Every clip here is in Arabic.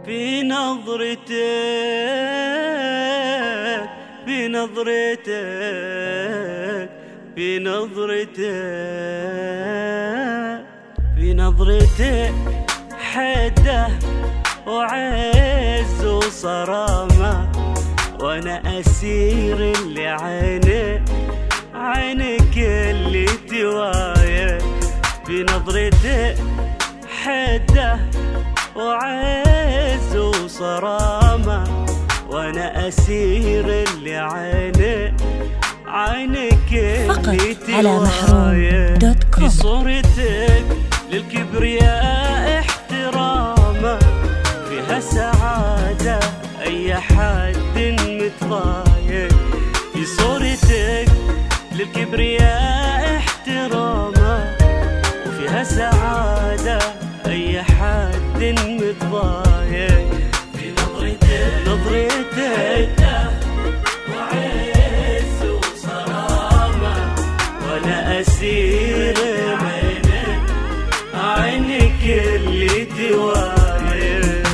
في نظرتك في نظرتك في نظرتك في نظرتك حده وعز وصرامة، وانا اسير اللي عينك اللي توايه. في نظرتك حده وعز وصرامة، وانا اسير اللي عينك اللي توايه. في صورتك للكبرياء احترامه، فيها سعادة اي حد متضايق. في صورتك للكبرياء احترامه، وفيها سعادة اي حد متضايق. في نظرتك وعز وصرامة، وانا اسير عينك اللي توايه.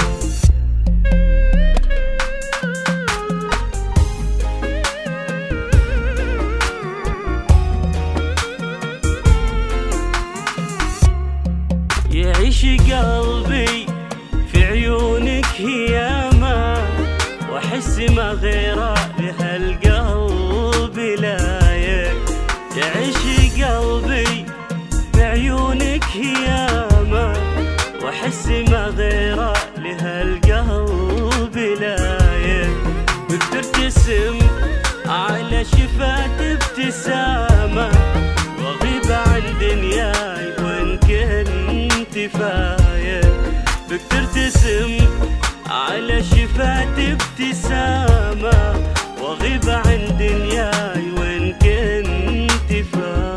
يعيش قلبي في عيونك هياما، واحس ما غيره لهالقلب لايق. يعيش قلبي في عيونك هياما، واحس ما غيره لهالقلب لايق. بترتسم على شفات ابتسامة، واغيب عن دنياي وان كنت فايق. بك ترتسم على شفات ابتسامة، واغيب عن دنياي وان كنت فايق.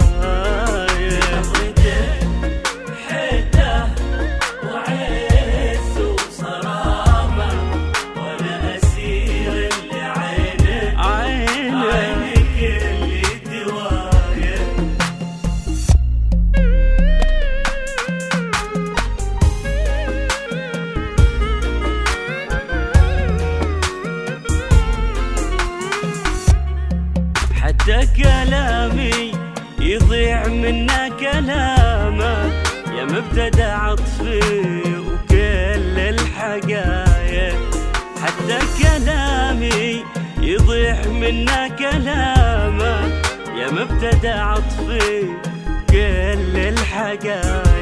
حده وعز وصرامة، وانا اسير اللي عينك اللي توايه. حتى كلامي يضيع منا كلامه، يا مبتدأ عطفي وكل الحقايق. حتى كلامي يضيع منا كلامه، يا مبتدأ عطفي كل الحقايق.